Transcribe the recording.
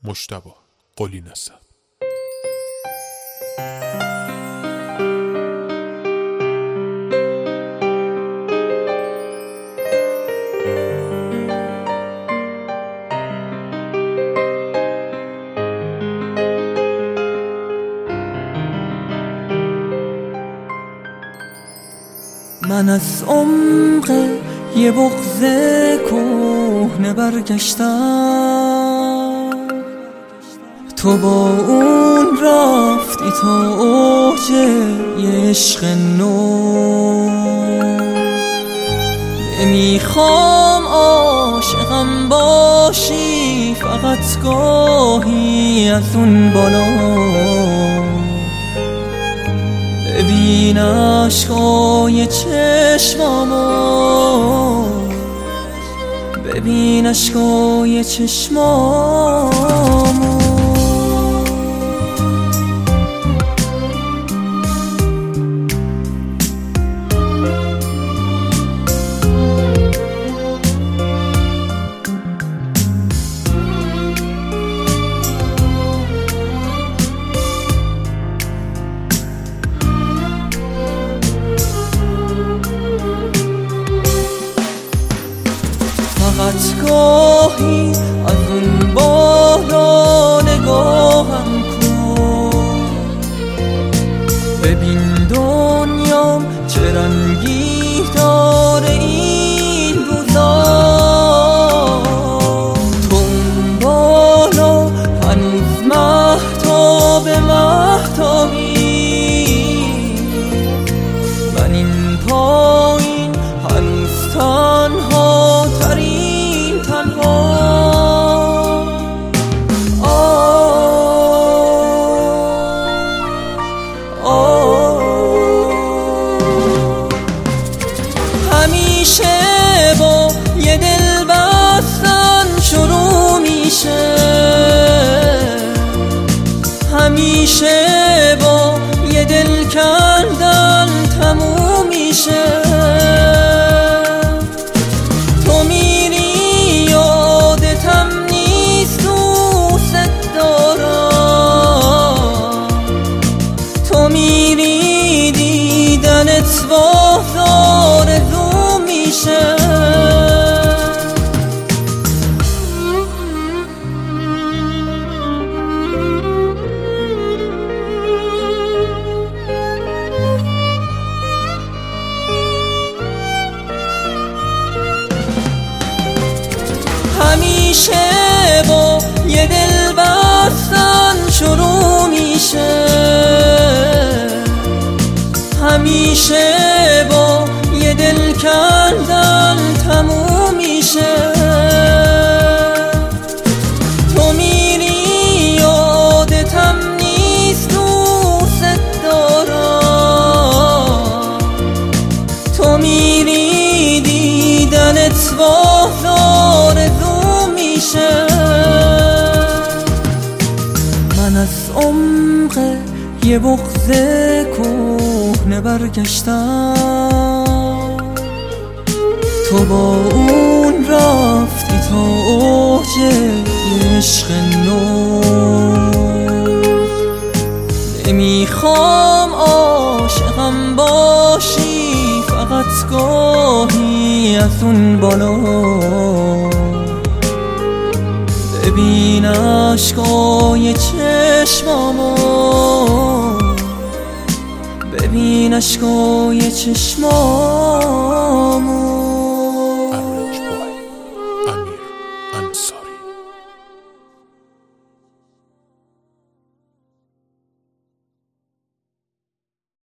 مجتبی قلی نسب. من از عمق یه بغض کهنه برگشتم، تو با اون رفتی تا اوج یه عشق نو. نمیخوام عاشقم باشی، فقط گاهی از اون بالا ببین عشقای چشمامو، ببین عشقای چشمامو. فقط گاهی از اون بالا نگاهم کن، ببین دنیام چه رنگی داره این روزا. تو اون بالا هنوز مهتاب مهتابی، من این پایین هنوز تنها ترین تنها. همیشه با یه دل بستن شروع میشه، همیشه با یه دل کردن تموم میشه. تو میری یادتم نیست دوست دارم، تو میری دیدنت باز آرزو میشه. همیشه با یه دل بستن شروع میشه، همیشه با یه دل کردن تموم میشه. تو میری یادتم نیست دوست دارم، تو میری دیدنت باز آرزو میشه. من از عمق یه بغض کهنه برگشتم، تو با اون رفتی تا اوج یه عشق نو. نمیخوام عاشقم باشی، فقط گاهی از اون بالا ببین عشقای چشمامو، ببین عشقای چشمامو.